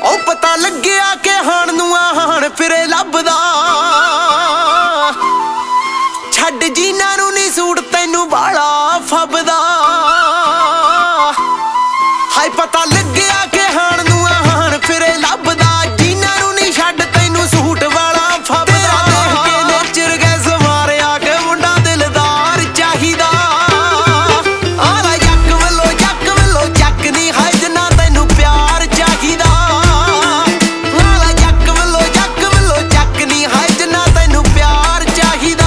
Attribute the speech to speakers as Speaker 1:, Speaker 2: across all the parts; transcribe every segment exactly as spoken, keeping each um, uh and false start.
Speaker 1: ਉਹ ਪਤਾ ਲੱਗਿਆ ਕਿ ਹਾਣ ਨੂੰ ਆਹਣ ਫਿਰੇ ਲੱਭਦਾ ਛੱਡ ਜੀਨਾਂ ਨੂੰ ਨੀ ਸੂਟ ਤੈਨੂੰ ਬਾਲਾ ਫੱਬਦਾ ਹਾਏ ਪਤਾ ਲੱਗਿਆ ਕਿ ਹਾਣ ਨੂੰ ਆਹਣ ਫਿਰੇ ਲੱਭਦਾ ਜੀਨਾਂ ਨੂੰ ਨੀ ਛੱਡ ਤੈਨੂੰ ਸੂਟ ਵਾਲਾ ਫੱਬਦਾ ਦੇਖ ਕੇ ਨੇਚਰ ਗੈ ਸਮਾਰਿਆ ਕਿ ਮੁੰਡਾ ਦਿਲਦਾਰ ਚਾਹੀਦਾ ਆਲਾ ਜੱਕ ਵੱਲੋਂ ਜੱਕ ਵੱਲੋਂ ਜੱਕ ਨੀ ਹਾਏ ਜਿੰਨਾ ਤੈਨੂੰ ਪਿਆਰ ਚਾਹੀਦਾ ਆਲਾ ਜੱਕ ਵੱਲੋਂ ਜੱਕ ਵੱਲੋਂ ਜੱਕ ਨੀ ਹਾਏ ਜਿੰਨਾ ਤੈਨੂੰ ਪਿਆਰ ਚਾਹੀਦਾ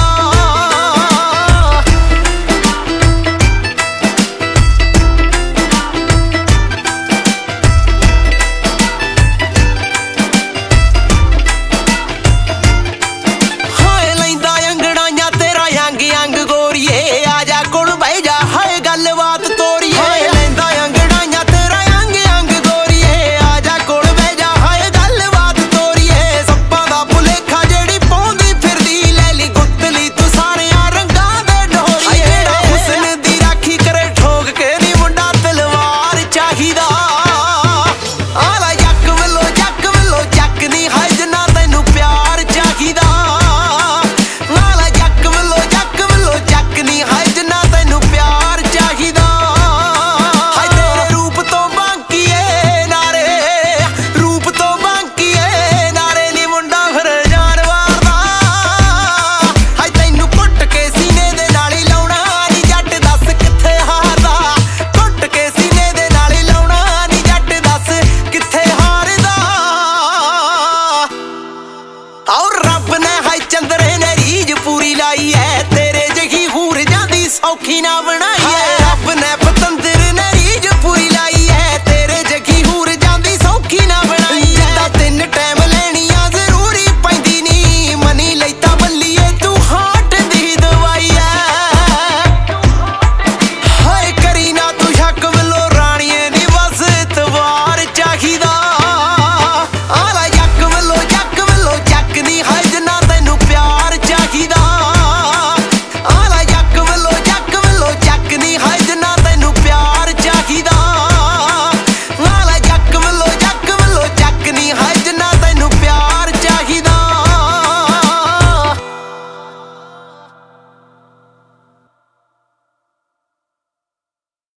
Speaker 1: ਔਖੀ ਨਾ ਬਣਾਈ